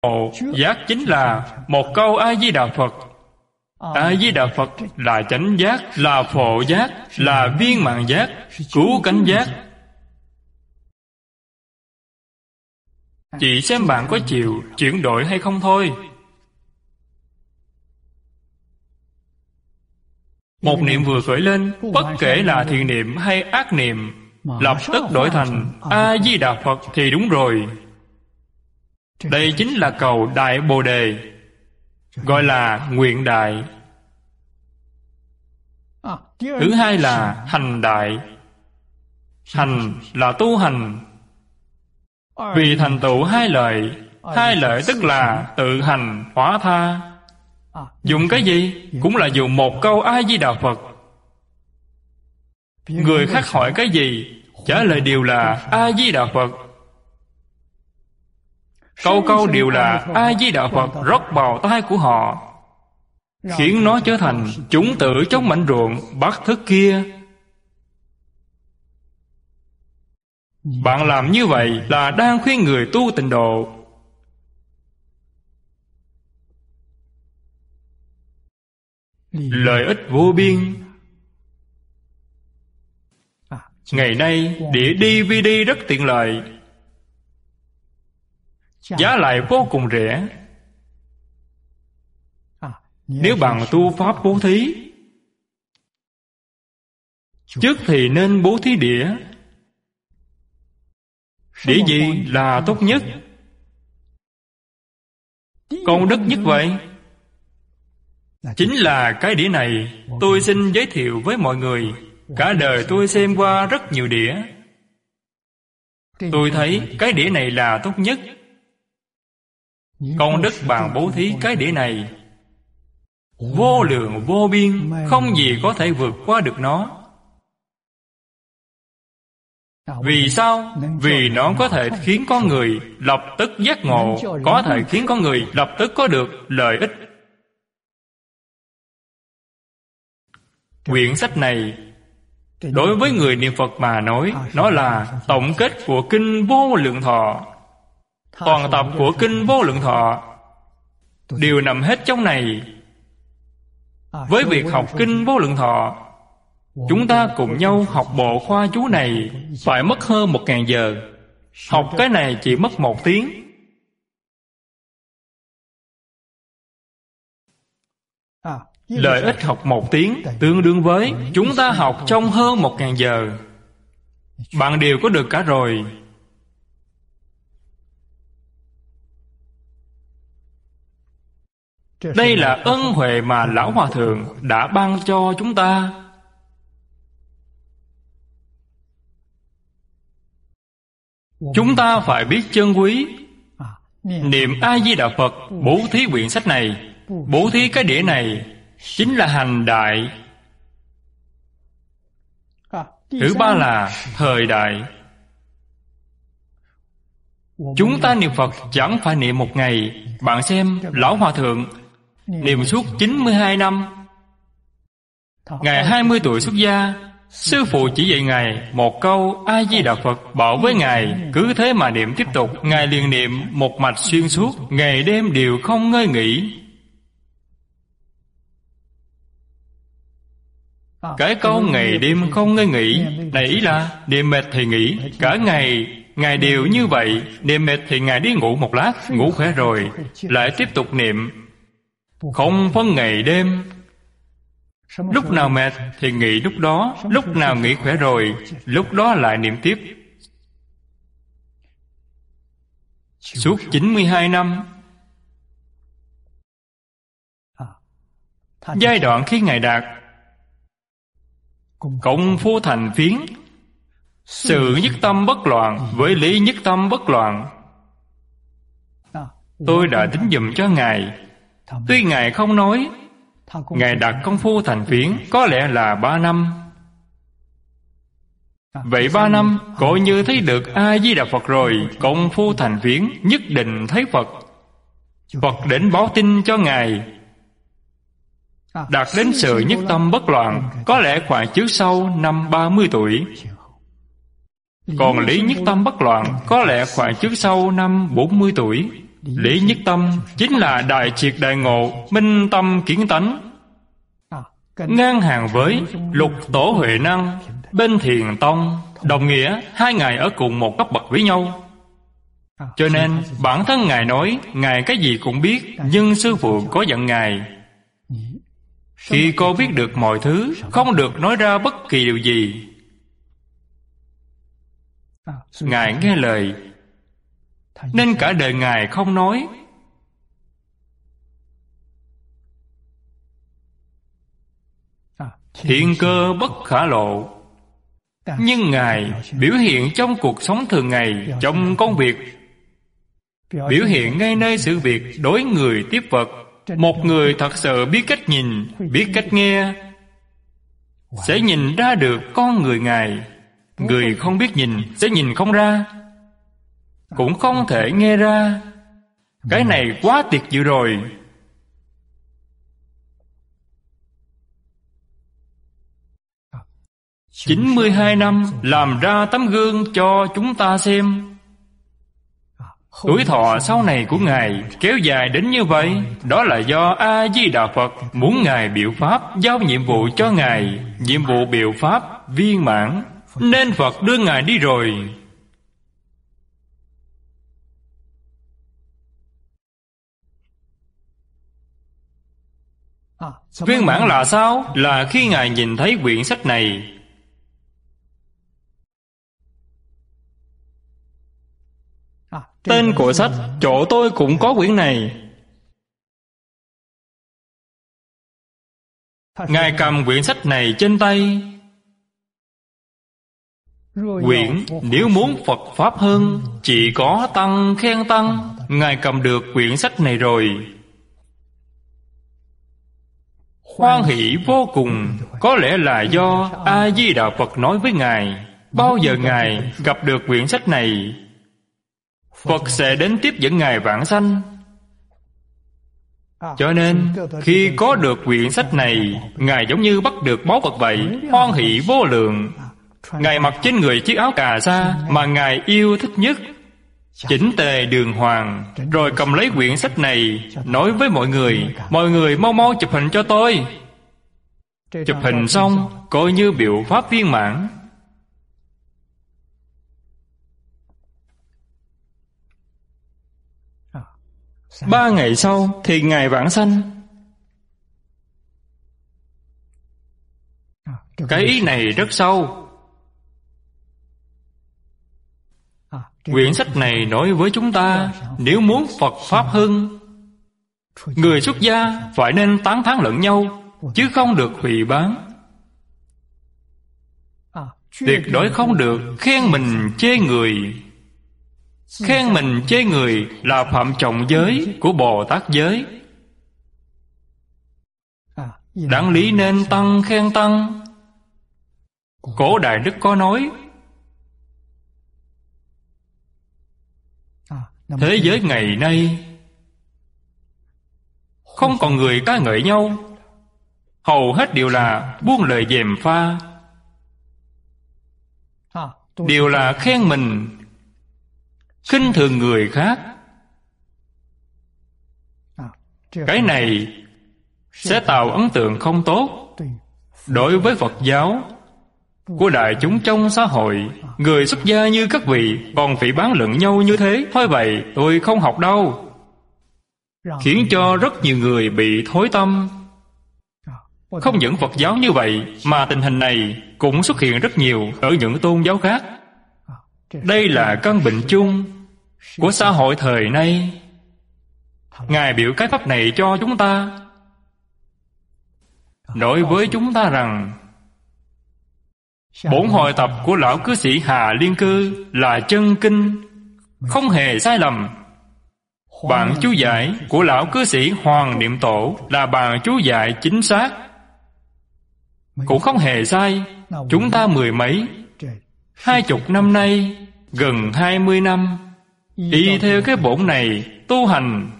Ngộ giác chính là một câu A-di-đà Phật. A-di-đà Phật là chánh giác, là phổ giác, là viên mãn giác, cứu cánh giác. Chỉ xem bạn có chịu chuyển đổi hay không thôi. Một niệm vừa khởi lên, bất kể là thiện niệm hay ác niệm, lập tức đổi thành A-di-đà Phật thì đúng rồi. Đây chính là cầu Đại Bồ Đề, gọi là nguyện đại. Thứ hai là hành đại. Hành là tu hành. Vì thành tựu hai lợi tức là tự hành hóa tha. Dùng cái gì? Cũng là dùng một câu A-di-đà Phật. Người khác hỏi cái gì, trả lời đều là A-di-đà Phật. Câu câu đều là A-di-đà Phật rót vào tai của họ, khiến nó trở thành chủng tử trong mảnh ruộng bát thức kia. Bạn làm như vậy là đang khuyên người tu tịnh độ. Lợi ích vô biên. Ngày nay đĩa DVD rất tiện lợi, giá lại vô cùng rẻ. Nếu bạn tu pháp bố thí, trước thì nên bố thí đĩa. Đĩa gì là tốt nhất, công đức nhất vậy? Chính là cái đĩa này. Tôi xin giới thiệu với mọi người, cả đời tôi xem qua rất nhiều đĩa, tôi thấy cái đĩa này là tốt nhất. Công đức bạn bố thí cái đĩa này vô lượng vô biên, không gì có thể vượt qua được nó. Vì sao? Vì nó có thể khiến con người lập tức giác ngộ, có thể khiến con người lập tức có được lợi ích. Quyển sách này đối với người niệm Phật mà nói, nó là tổng kết của Kinh Vô Lượng Thọ. Toàn tập của Kinh Vô Lượng Thọ đều nằm hết trong này. Với việc học Kinh Vô Lượng Thọ, chúng ta cùng nhau học bộ khoa chú này phải mất hơn 1000 giờ. Học cái này chỉ mất 1 tiếng. Lợi ích học 1 tiếng tương đương với chúng ta học trong hơn 1000 giờ. Bạn đều có được cả rồi. Đây là ân huệ mà Lão Hòa Thượng đã ban cho chúng ta. Chúng ta phải biết trân quý. Niệm A-di-đà Phật, bố thí quyển sách này, bố thí cái đĩa này, chính là hành đại. Thứ ba là thời đại. Chúng ta niệm Phật chẳng phải niệm một ngày. Bạn xem Lão Hòa Thượng niệm suốt 92 năm. Ngài 20 tuổi xuất gia, sư phụ chỉ dạy Ngài một câu A-di-đà Phật, bảo với Ngài cứ thế mà niệm tiếp tục. Ngài liền niệm một mạch xuyên suốt, ngày đêm đều không ngơi nghỉ. Cái câu ngày đêm không ngơi nghỉ này ý là niệm mệt thì nghỉ. Cả ngày Ngài đều như vậy. Niệm mệt thì Ngài đi ngủ một lát, ngủ khỏe rồi lại tiếp tục niệm, không phân ngày đêm. Lúc nào mệt thì nghỉ lúc đó, lúc nào nghỉ khỏe rồi, lúc đó lại niệm tiếp. Suốt 92 năm. Giai đoạn khi Ngài đạt công phu thành phiến, sự nhất tâm bất loạn với lý nhất tâm bất loạn. Tôi đã tính dùm cho Ngài. Tuy Ngài không nói, Ngài đạt công phu thành phiến có lẽ là 3 năm. Vậy 3 năm coi như thấy được A-di-đà Phật rồi. Công phu thành phiến nhất định thấy Phật. Phật đến báo tin cho Ngài. Đạt đến sự nhất tâm bất loạn có lẽ khoảng trước sau năm 30 tuổi. Còn lý nhất tâm bất loạn có lẽ khoảng trước sau năm 40 tuổi. Lý nhất tâm chính là đại triệt đại ngộ, minh tâm kiến tánh, ngang hàng với Lục Tổ Huệ Năng bên Thiền Tông, đồng nghĩa hai ngài ở cùng một cấp bậc với nhau. Cho nên bản thân ngài nói ngài cái gì cũng biết, nhưng sư phụ có dặn ngài, khi cô biết được mọi thứ, không được nói ra bất kỳ điều gì. Ngài nghe lời, nên cả đời ngài không nói. Thiên cơ bất khả lộ, nhưng ngài biểu hiện trong cuộc sống thường ngày, trong công việc, biểu hiện ngay nơi sự việc, đối người tiếp vật. Một người thật sự biết cách nhìn, biết cách nghe, sẽ nhìn ra được con người ngài. Người không biết nhìn sẽ nhìn không ra, cũng không thể nghe ra. Cái này quá tuyệt diệu rồi. À, 92 năm làm ra tấm gương cho chúng ta xem. Tuổi thọ sau này của ngài kéo dài đến như vậy, đó là do A-di-đà Phật muốn ngài biểu pháp, giao nhiệm vụ cho ngài. Nhiệm vụ biểu pháp viên mãn, nên Phật đưa ngài đi rồi. Viên mãn là sao? Là khi ngài nhìn thấy quyển sách này. Tên của sách, chỗ tôi cũng có quyển này. Ngài cầm quyển sách này trên tay. Quyển nếu muốn Phật Pháp hơn, chỉ có tăng khen tăng. Ngài cầm được quyển sách này rồi, hoan hỷ vô cùng. Có lẽ là do A-di-đà Phật nói với ngài, bao giờ ngài gặp được quyển sách này, Phật sẽ đến tiếp dẫn ngài vãng sanh. Cho nên khi có được quyển sách này, ngài giống như bắt được báu vật vậy, hoan hỷ vô lượng. Ngài mặc trên người chiếc áo cà sa mà ngài yêu thích nhất, chỉnh tề đường hoàng, rồi cầm lấy quyển sách này, nói với mọi người mau mau chụp hình cho tôi. Chụp hình xong, coi như biểu pháp viên mãn. Ba ngày sau thì ngài vãng sanh. Cái ý này rất sâu. Quyển sách này nói với chúng ta, nếu muốn Phật Pháp hưng, người xuất gia phải nên tán thán lẫn nhau, chứ không được hủy bán. Tuyệt đối không được khen mình chê người. Khen mình chê người là phạm trọng giới của Bồ Tát giới. Đáng lý nên tăng khen tăng. Cổ Đại Đức có nói, thế giới ngày nay không còn người ca ngợi nhau, hầu hết đều là buông lời gièm pha, đều là khen mình, khinh thường người khác. Cái này sẽ tạo ấn tượng không tốt đối với Phật giáo của đại chúng trong xã hội. Người xuất gia như các vị còn phỉ báng lẫn nhau như thế, thôi vậy tôi không học đâu, khiến cho rất nhiều người bị thối tâm. Không những Phật giáo như vậy, mà tình hình này cũng xuất hiện rất nhiều ở những tôn giáo khác. Đây là căn bệnh chung của xã hội thời nay. Ngài biểu cái pháp này cho chúng ta, nói với chúng ta rằng bổn hội tập của lão cư sĩ Hà Liên Cư là chân kinh, không hề sai lầm. Bản chú giải của lão cư sĩ Hoàng Niệm Tổ là bản chú giải chính xác, cũng không hề sai. Chúng ta mười mấy, 20 năm nay, gần 20 năm, y theo cái bổn này tu hành,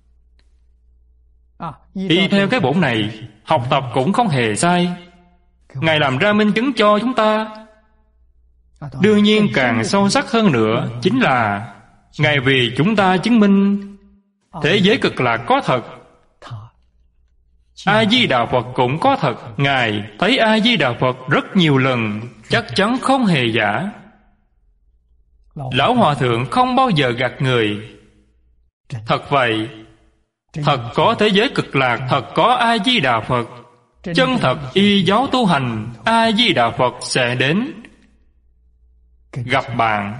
y theo cái bổn này học tập cũng không hề sai. Ngài làm ra minh chứng cho chúng ta. Đương nhiên càng sâu sắc hơn nữa chính là Ngài vì chúng ta chứng minh Thế giới cực lạc có thật, A-di-đà Phật cũng có thật. Ngài thấy A-di-đà Phật rất nhiều lần, chắc chắn không hề giả. Lão Hòa Thượng không bao giờ gạt người. Thật vậy, thật có thế giới cực lạc, thật có A-di-đà Phật. Chân thật y giáo tu hành, A-di-đà Phật sẽ đến gặp bạn,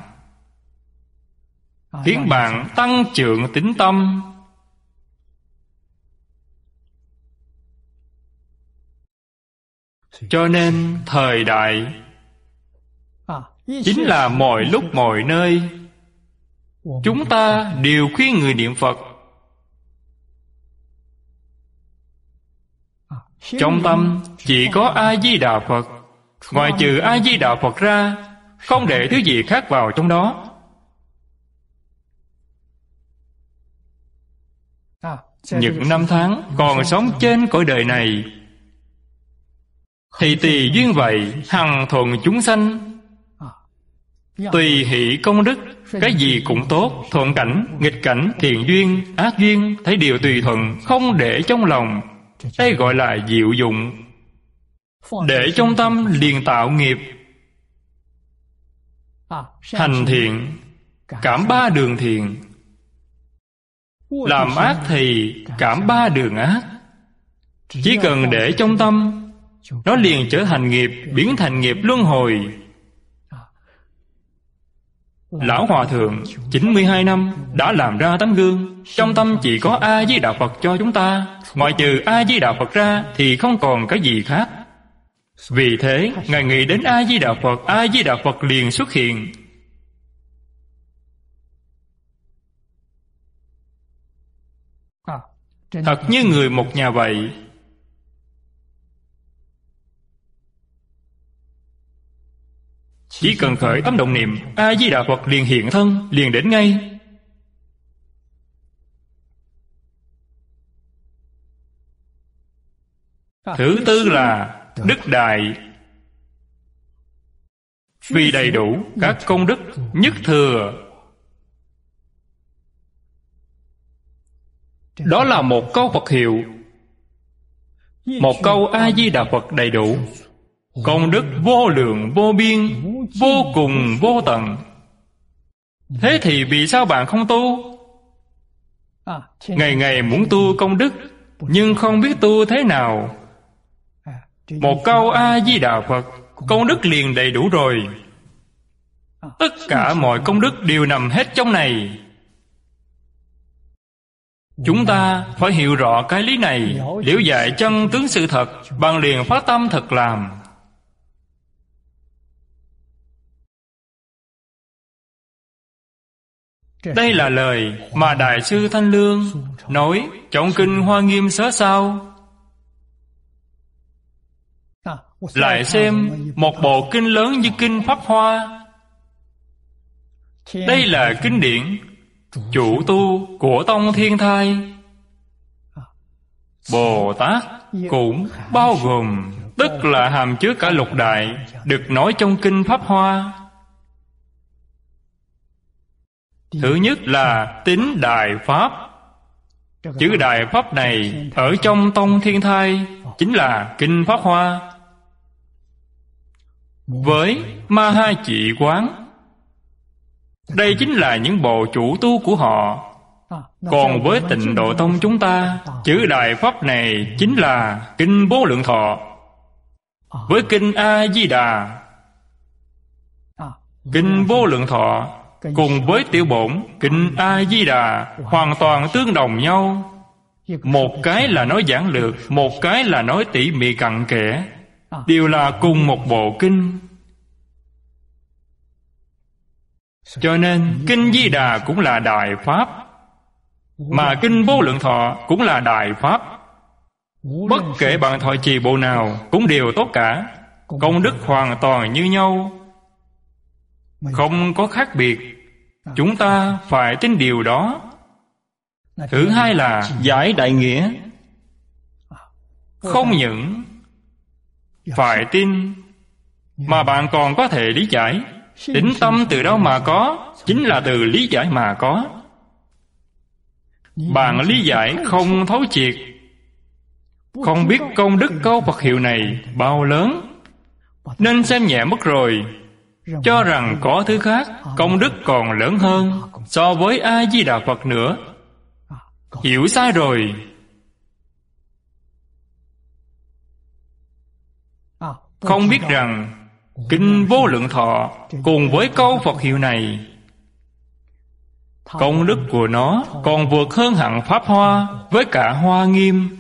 khiến bạn tăng trưởng tín tâm. Cho nên thời đại chính là mọi lúc mọi nơi chúng ta đều khuyên người niệm Phật. Trong tâm chỉ có A-di-đà Phật. Ngoài trừ A-di-đà Phật ra, không để thứ gì khác vào trong đó. Những năm tháng còn sống trên cõi đời này thì tùy duyên vậy, hằng thuận chúng sanh, tùy hỷ công đức. Cái gì cũng tốt, thuận cảnh, nghịch cảnh, thiện duyên, ác duyên, thấy đều tùy thuận, không để trong lòng. Đây gọi là diệu dụng. Để trong tâm liền tạo nghiệp. Hành thiện, cảm ba đường thiện. Làm ác thì cảm ba đường ác. Chỉ cần để trong tâm, nó liền trở thành nghiệp, biến thành nghiệp luân hồi. Lão Hòa Thượng 92 năm đã làm ra tấm gương. Trong tâm chỉ có A-di-đà Phật cho chúng ta. Ngoại trừ A-di-đà Phật ra thì không còn cái gì khác. Vì thế Ngài nghĩ đến A-di-đà Phật, A-di-đà Phật liền xuất hiện. Thật như người một nhà vậy. Chỉ cần khởi tâm động niệm, A-di-đà Phật liền hiện thân, liền đến ngay. Thứ tư là đức đại. Vì đầy đủ các công đức nhất thừa. Đó là một câu Phật hiệu, một câu A-di-đà Phật đầy đủ. Công đức vô lượng vô biên, vô cùng vô tận. Thế thì vì sao bạn không tu? Ngày ngày muốn tu công đức, nhưng không biết tu thế nào. Một câu A-di-đà Phật, công đức liền đầy đủ rồi. Tất cả mọi công đức đều nằm hết trong này. Chúng ta phải hiểu rõ cái lý này, liễu giải chân tướng sự thật, bằng liền phát tâm thật làm. Đây là lời mà Đại sư Thanh Lương nói trong kinh Hoa Nghiêm Sớ Sao. Lại xem một bộ kinh lớn như kinh Pháp Hoa. Đây là kinh điển chủ tu của tông Thiên Thai. Bồ Tát cũng bao gồm, tức là hàm chứa cả lục đại, được nói trong kinh Pháp Hoa. Thứ nhất là tín Đại Pháp. Chữ Đại Pháp này ở trong tông Thiên Thai chính là kinh Pháp Hoa. Với Ma Ha Chỉ Quán, đây chính là những bộ chủ tu của họ. Còn với Tịnh Độ Tông chúng ta, chữ Đại Pháp này chính là kinh Vô Lượng Thọ. Với kinh A-di-đà, kinh Vô Lượng Thọ cùng với tiểu bổn kinh A-di-đà hoàn toàn tương đồng nhau. Một cái là nói giản lược, một cái là nói tỉ mỉ cặn kẽ, đều là cùng một bộ kinh. Cho nên kinh Di Đà cũng là Đại Pháp, mà kinh Vô Lượng Thọ cũng là Đại Pháp. Bất kể bạn thọ trì bộ nào cũng đều tốt cả, công đức hoàn toàn như nhau, không có khác biệt. Chúng ta phải tin điều đó. Thứ hai là giải đại nghĩa. Không những phải tin, mà bạn còn có thể lý giải. Tín tâm từ đâu mà có? Chính là từ lý giải mà có. Bạn lý giải không thấu triệt, không biết công đức câu Phật hiệu này bao lớn, nên xem nhẹ mất rồi, cho rằng có thứ khác công đức còn lớn hơn so với A-di-đà Phật nữa. Hiểu sai rồi. Không biết rằng Kinh Vô Lượng Thọ cùng với câu Phật hiệu này, công đức của nó còn vượt hơn hẳn Pháp Hoa với cả Hoa Nghiêm.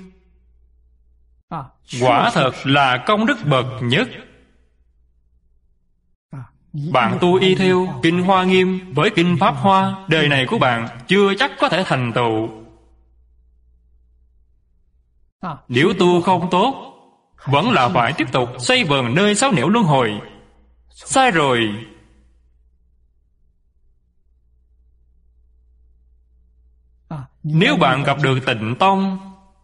Quả thật là công đức bậc nhất. Bạn tu y theo Kinh Hoa Nghiêm với Kinh Pháp Hoa, đời này của bạn chưa chắc có thể thành tựu. Nếu tu không tốt, vẫn là phải tiếp tục xoay vần nơi sáu nẻo luân hồi. Sai rồi. Nếu bạn gặp được Tịnh Tông,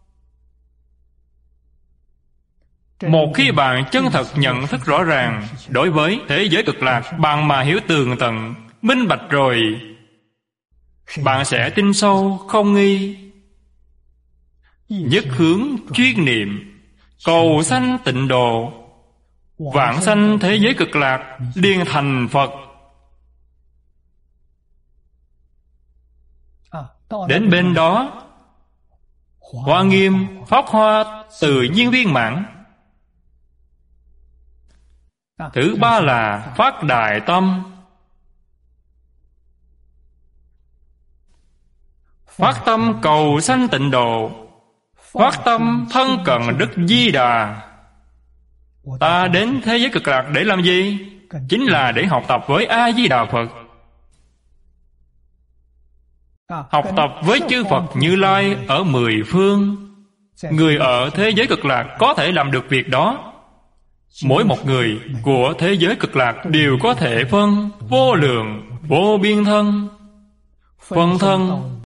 một khi bạn chân thật nhận thức rõ ràng đối với thế giới cực lạc, bạn mà hiểu tường tận, minh bạch rồi, bạn sẽ tin sâu không nghi, nhất hướng chuyên niệm, cầu sanh tịnh độ, vãng sanh thế giới cực lạc, liền thành Phật. Đến bên đó, Hoa Nghiêm, Pháp Hoa tự nhiên viên mãn. Thứ ba là phát đại tâm. Phát tâm cầu sanh tịnh độ, phát tâm thân cận Đức Di Đà. Ta đến thế giới cực lạc để làm gì? Chính là để học tập với A-di-đà Phật, học tập với chư Phật Như Lai ở mười phương. Người ở thế giới cực lạc có thể làm được việc đó. Mỗi một người của thế giới cực lạc đều có thể phân vô lượng, vô biên thân, phân thân